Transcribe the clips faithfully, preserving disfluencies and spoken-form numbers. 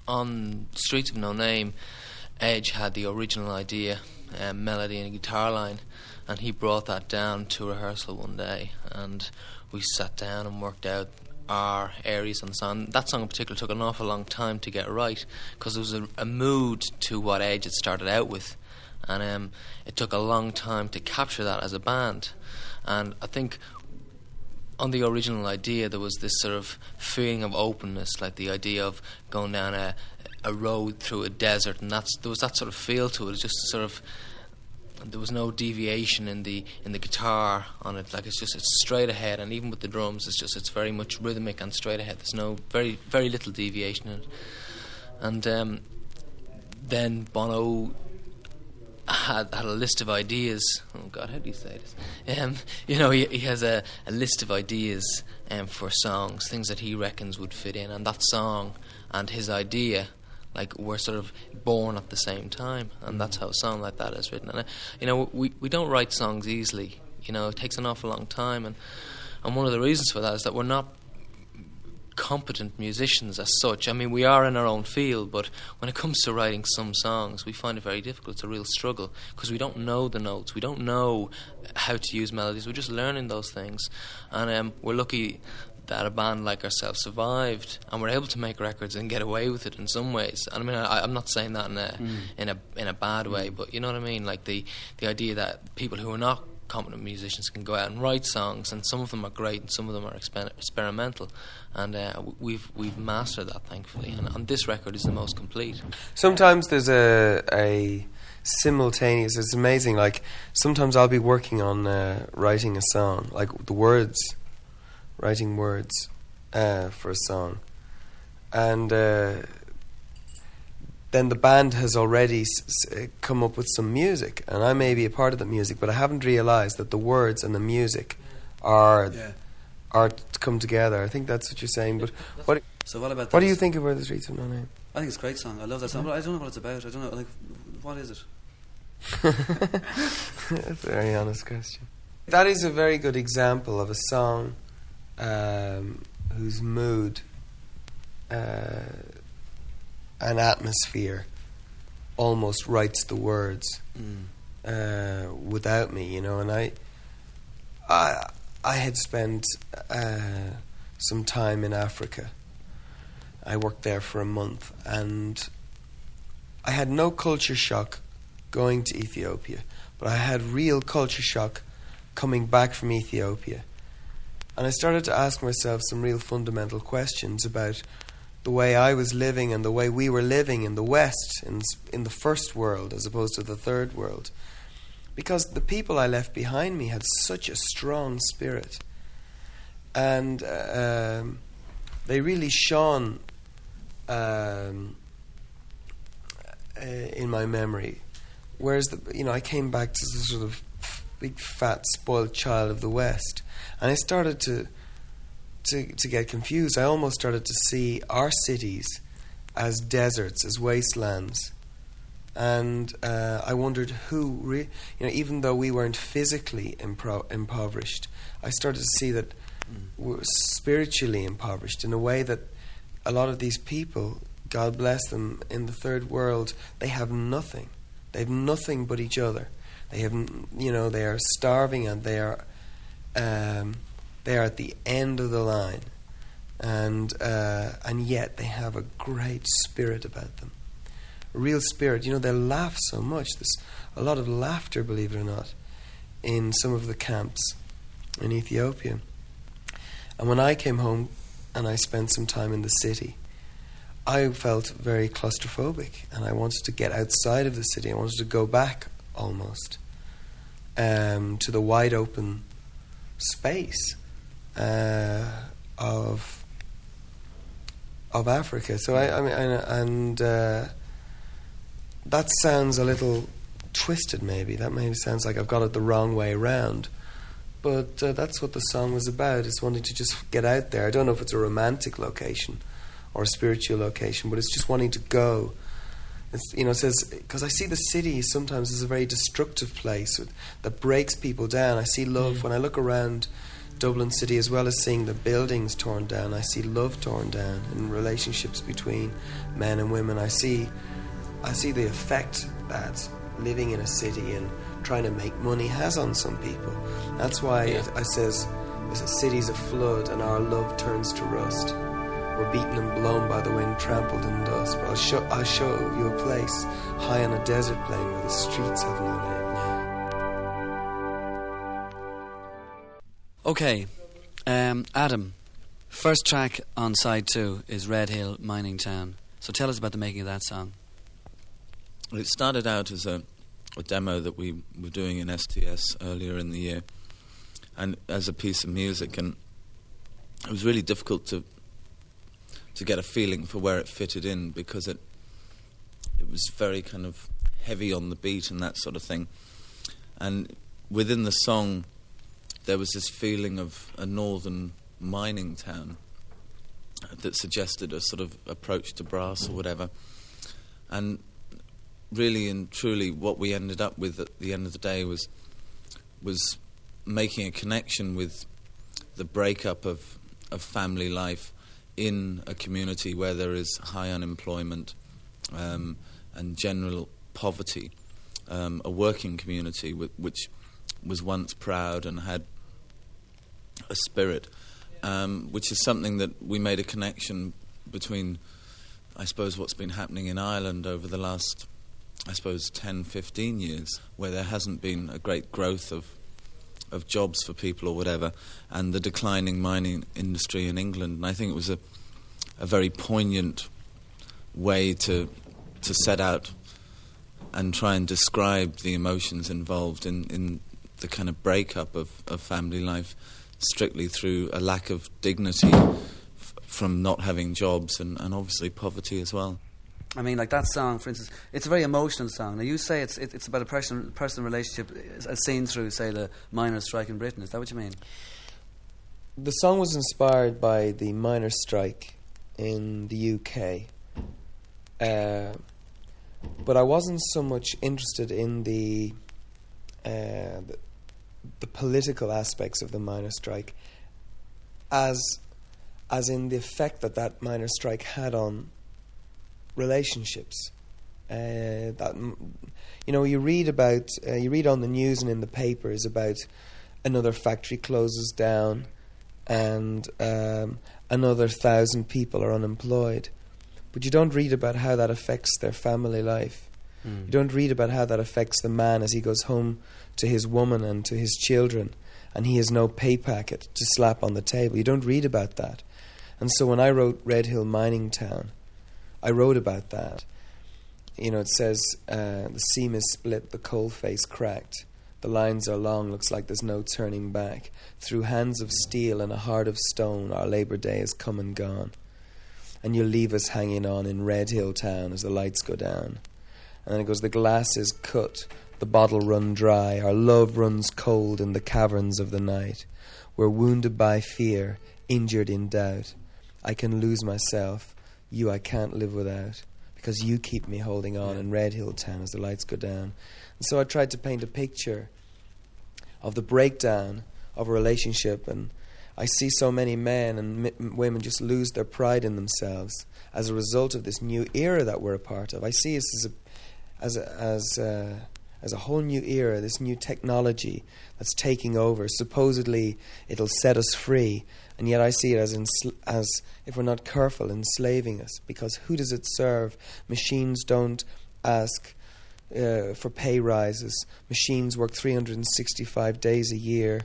on Streets of No Name, Edge had the original idea, um, melody and a guitar line, and he brought that down to rehearsal one day, and we sat down and worked out our areas on the song. That song in particular took an awful long time to get right, because there was a, a mood to what Edge had started out with, and um, it took a long time to capture that as a band. And I think on the original idea there was this sort of feeling of openness, like the idea of going down a, a road through a desert, and that's, there was that sort of feel to it. It was just sort of, there was no deviation in the in the guitar on it. Like, it's just, it's straight ahead, and even with the drums, it's just, it's very much rhythmic and straight ahead. There's no very very little deviation in it. And um, then Bono had had a list of ideas. Oh God, how do you say this? Um, you know, he, he has a, a list of ideas um, for songs, things that he reckons would fit in, and that song and his idea, like, were sort of born at the same time, and that's how a song like that is written. And uh, you know, we we don't write songs easily. You know, it takes an awful long time, and and one of the reasons for that is that we're not competent musicians as such. I mean, we are in our own field, but when it comes to writing some songs, we find it very difficult. It's a real struggle, because we don't know the notes, we don't know how to use melodies. We're just learning those things, and um, we're lucky that a band like ourselves survived, and we're able to make records and get away with it in some ways. And I mean, I, I'm not saying that in a mm. in a in a bad way, but you know what I mean. Like the the idea that people who are not competent musicians can go out and write songs, and some of them are great, and some of them are exper- experimental, and uh, we've we've mastered that, thankfully. And, and this record is the most complete. Sometimes there's a a simultaneous. It's amazing. Like, sometimes I'll be working on uh, writing a song, like the words. writing words uh, for a song, and uh, then the band has already s- s- come up with some music, and I may be a part of the music, but I haven't realised that the words and the music are yeah. are to come together. I think that's what you're saying. But what? So what about? What do you think of Where the Streets of No Name? I think it's a great song. I love that song, but I don't know what it's about. I don't know, like, what is it? That's a very honest question. That is a very good example of a song Um, whose mood uh, and atmosphere almost writes the words mm. uh, without me, you know. And I, I, I had spent uh, some time in Africa. I worked there for a month, and I had no culture shock going to Ethiopia, but I had real culture shock coming back from Ethiopia. And I started to ask myself some real fundamental questions about the way I was living and the way we were living in the West, in, in the first world as opposed to the third world. Because the people I left behind me had such a strong spirit. And uh, um, they really shone um, uh, in my memory. Whereas, the, you know, I came back to the sort of big, fat, spoiled child of the West. And I started to, to to get confused. I almost started to see our cities as deserts, as wastelands, and uh, I wondered who, re- you know, even though we weren't physically impro- impoverished, I started to see that mm. we're spiritually impoverished in a way that a lot of these people, God bless them, in the third world, they have nothing. They have nothing but each other. They have, you know, they are starving, and they are. Um, they are at the end of the line, and uh, and yet they have a great spirit about them, a real spirit. You know, they laugh so much. There's a lot of laughter, believe it or not, in some of the camps in Ethiopia. And when I came home and I spent some time in the city, I felt very claustrophobic, and I wanted to get outside of the city. I wanted to go back almost um, to the wide open space uh, of of Africa. So I, I mean, and uh, that sounds a little twisted. Maybe that maybe sounds like I've got it the wrong way around. But uh, that's what the song was about. It's wanting to just get out there. I don't know if it's a romantic location or a spiritual location, but it's just wanting to go. It's, you know, it says, because I see the city sometimes as a very destructive place with, that breaks people down. I see love mm. when I look around Dublin City, as well as seeing the buildings torn down, I see love torn down in relationships between men and women. I see, I see the effect that living in a city and trying to make money has on some people. That's why Yeah. it, I says, "The city's a flood and our love turns to rust. We're beaten and blown by the wind, trampled in dust. But I'll show, I'll show you a place high on a desert plain where the streets have no name." Okay, um, Adam, first track on side two is Red Hill Mining Town. So tell us about the making of that song. Well, it started out as a, a demo that we were doing in S T S earlier in the year, and as a piece of music, and it was really difficult to to get a feeling for where it fitted in, because it it was very kind of heavy on the beat and that sort of thing. And within the song, there was this feeling of a northern mining town that suggested a sort of approach to brass or whatever. And really and truly what we ended up with at the end of the day was was making a connection with the breakup of, of family life in a community where there is high unemployment um, and general poverty, um, a working community w- which was once proud and had a spirit, um, which is something that we made a connection between, I suppose, what's been happening in Ireland over the last, I suppose, ten, fifteen years, where there hasn't been a great growth of of jobs for people or whatever, and the declining mining industry in England. And I think it was a a very poignant way to to set out and try and describe the emotions involved in, in the kind of breakup of, of family life, strictly through a lack of dignity f- from not having jobs and, and obviously poverty as well. I mean, like that song, for instance, it's a very emotional song. Now, you say it's it, it's about a personal personal relationship as seen through, say, the miners' strike in Britain. Is that what you mean? The song was inspired by the miners' strike in the U K, uh, but I wasn't so much interested in the, uh, the the political aspects of the miners' strike as as in the effect that that miners' strike had on relationships. Uh, that you know, you read about, uh, you read on the news and in the papers about another factory closes down, and um, another thousand people are unemployed, but you don't read about how that affects their family life. Mm. You don't read about how that affects the man as he goes home to his woman and to his children, and he has no pay packet to slap on the table. You don't read about that. And so when I wrote Red Hill Mining Town, I wrote about that. You know, it says, uh, the seam is split, the coal face cracked. The lines are long, looks like there's no turning back. Through hands of steel and a heart of stone, our Labour Day has come and gone. And you'll leave us hanging on in Red Hill Town as the lights go down. And then it goes, the glass is cut, the bottle run dry. Our love runs cold in the caverns of the night. We're wounded by fear, injured in doubt. I can lose myself. You I can't live without, because you keep me holding on in Red Hill Town as the lights go down. And so I tried to paint a picture of the breakdown of a relationship, and I see so many men and m- women just lose their pride in themselves as a result of this new era that we're a part of. I see this as a as a, as a, as a whole new era, this new technology that's taking over. Supposedly it'll set us free, and yet I see it as ensl- as if we're not careful, enslaving us. Because who does it serve? Machines don't ask uh, for pay rises. Machines work three hundred sixty-five days a year.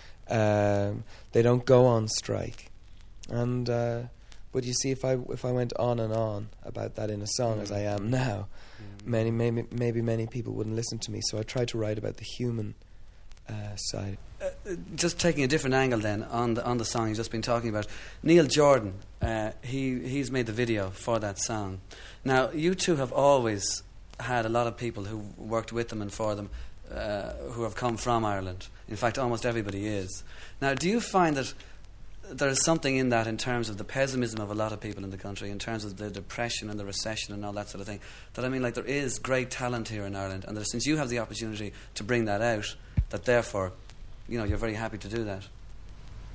Um, they don't go on strike. And uh, but you see, if I if I went on and on about that in a song, mm. as I am now, mm. many maybe maybe many people wouldn't listen to me. So I tried to write about the human uh, side. Uh, just taking a different angle then on the on the song you've just been talking about, Neil Jordan, uh, he he's made the video for that song. Now, you two have always had a lot of people who worked with them and for them uh, who have come from Ireland. In fact, almost everybody is. Now, do you find that there is something in that in terms of the pessimism of a lot of people in the country, in terms of the depression and the recession and all that sort of thing, that I mean, like, there is great talent here in Ireland, and that since you have the opportunity to bring that out, that therefore, you know, you're very happy to do that?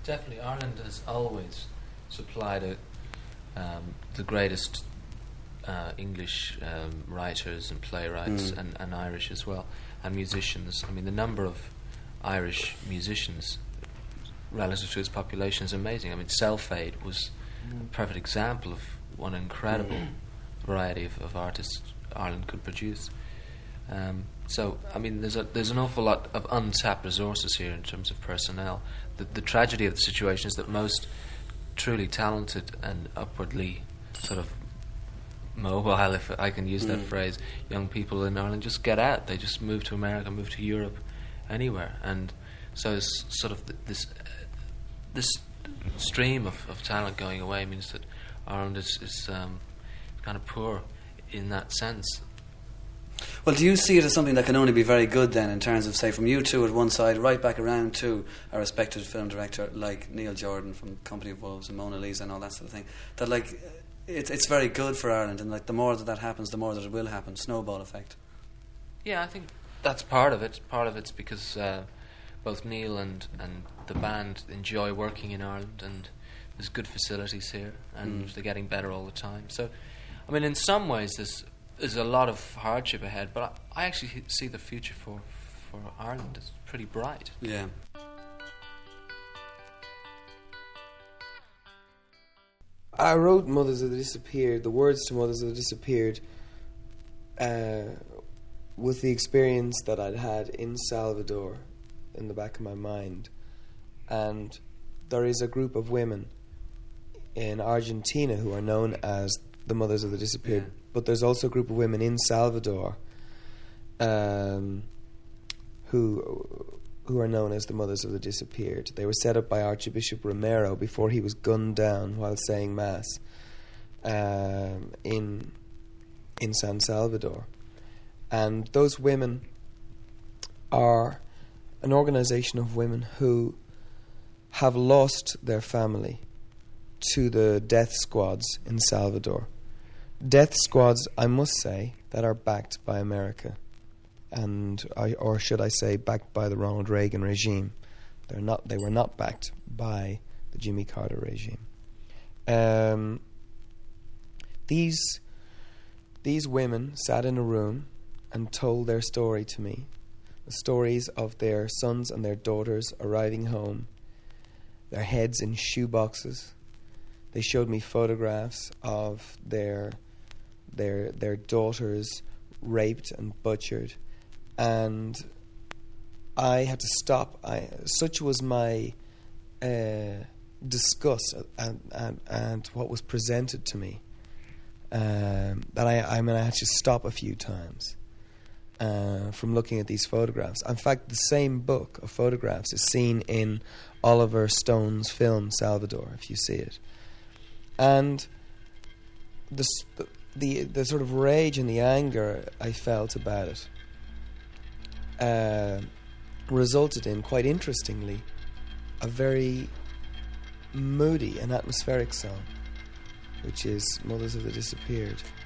definitely. Ireland has always supplied a, um, the greatest uh, English um, writers and playwrights, Mm. and, and Irish as well, and musicians. I mean, the number of Irish musicians relative to its population is amazing. I mean, Self-Aid was a perfect example of what an incredible variety of, of artists Ireland could produce. Um, so, I mean, there's a, there's an awful lot of untapped resources here in terms of personnel. The, the tragedy of the situation is that most truly talented and upwardly sort of mobile, if I can use that Mm. phrase, young people in Ireland just get out. They just move to America, move to Europe, anywhere. And so it's sort of th- this uh, this stream of, of talent going away means that Ireland is, is um, kind of poor in that sense. Well, do you see it as something that can only be very good then, in terms of, say, from you two at one side, right back around to a respected film director like Neil Jordan from Company of Wolves and Mona Lisa and all that sort of thing, that, like, it's it's very good for Ireland, and, like, the more that that happens, the more that it will happen, snowball effect? Yeah, I think that's part of it. Part of it's because uh, both Neil and, and the band enjoy working in Ireland, and there's good facilities here, and Mm. they're getting better all the time. So, I mean, in some ways, there's there's a lot of hardship ahead, but I, I actually see the future for for Ireland as pretty bright. Yeah. I wrote Mothers of the Disappeared, the words to Mothers of the Disappeared, uh, with the experience that I'd had in Salvador in the back of my mind. And there is a group of women in Argentina who are known as the Mothers of the Disappeared, Yeah. but there's also a group of women in Salvador um, who who are known as the Mothers of the Disappeared. They were set up by Archbishop Romero before he was gunned down while saying Mass um, in in San Salvador. And those women are an organization of women who have lost their family to the death squads in Salvador. Death squads, I must say, that are backed by America, and I, or should I say, backed by the Ronald Reagan regime. They're not. They were not backed by the Jimmy Carter regime. Um, these these women sat in a room and told their story to me, the stories of their sons and their daughters arriving home, their heads in shoe boxes. They showed me photographs of their their their daughters raped and butchered, and I had to stop. I such was my uh, disgust and, and and what was presented to me um, that I I mean I had to stop a few times uh, from looking at these photographs. In fact, the same book of photographs is seen in Oliver Stone's film Salvador, if you see it. And the, the the sort of rage and the anger I felt about it uh, resulted in, quite interestingly, a very moody and atmospheric song, which is Mothers of the Disappeared.